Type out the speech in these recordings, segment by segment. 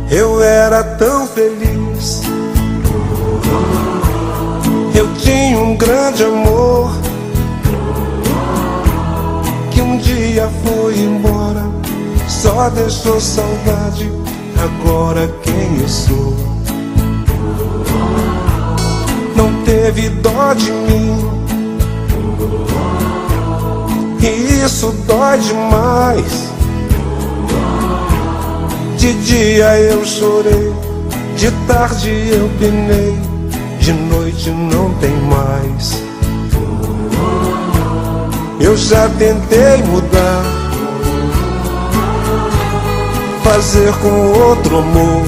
Eu era tão feliz. Eu tinha um grande amor que um dia foi embora, só deixou saudade. Agora quem eu sou? Não teve dó de mim, e isso dói demais. De dia eu chorei, de tarde eu penei, de noite não tem mais. Eu já tentei mudar, fazer com outro amor,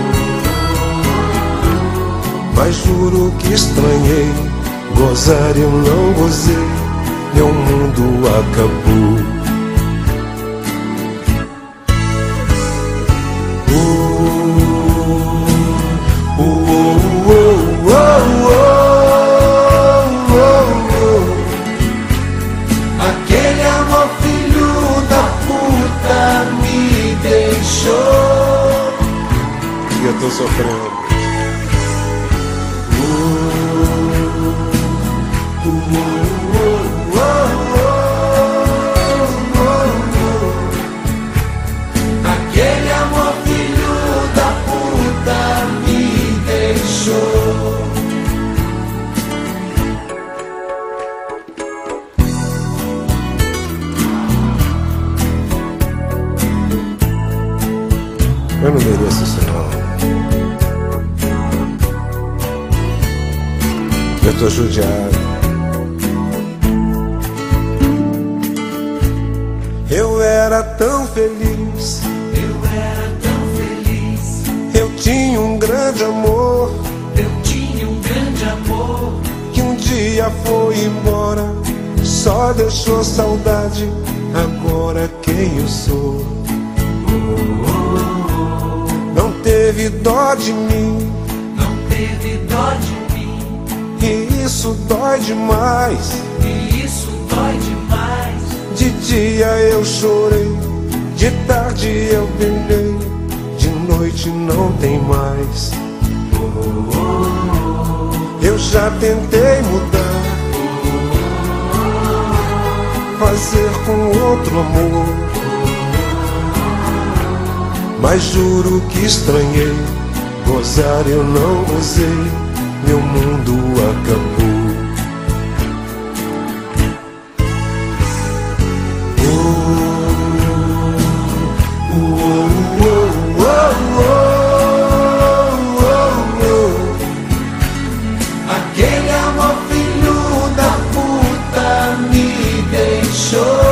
mas juro que estranhei, gozar eu não gozei, meu mundo acabou. Aquele amor filho da puta me deixou. E eu tô sofrendo. Aquele amor filho da puta me deixou. Eu não mereço isso não. Eu tô judiado. Eu era tão feliz. Eu era tão feliz. Eu tinha um grande amor. Eu tinha um grande amor Que um dia foi embora, só deixou saudade. Agora quem eu sou? Não teve dó de mim, não teve dó de mim, e isso dói demais. e isso dói demais. De dia eu chorei, de tarde eu penei, de noite não tem mais. Eu já tentei mudar, fazer com outro amor, mas juro que estranhei, gozar eu não gozei, meu mundo acabou. Aquele amor filho da puta me deixou.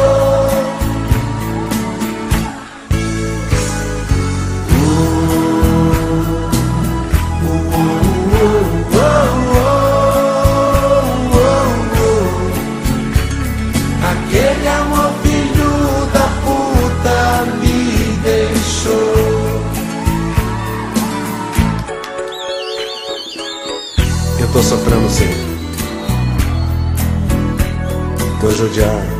Aquele amor filho da puta me deixou. Eu tô sofrendo sim, tô judiado,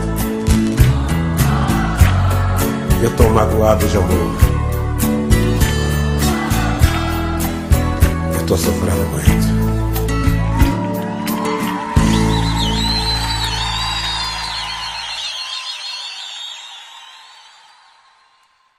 eu tô magoado de amor, eu tô sofrendo muito.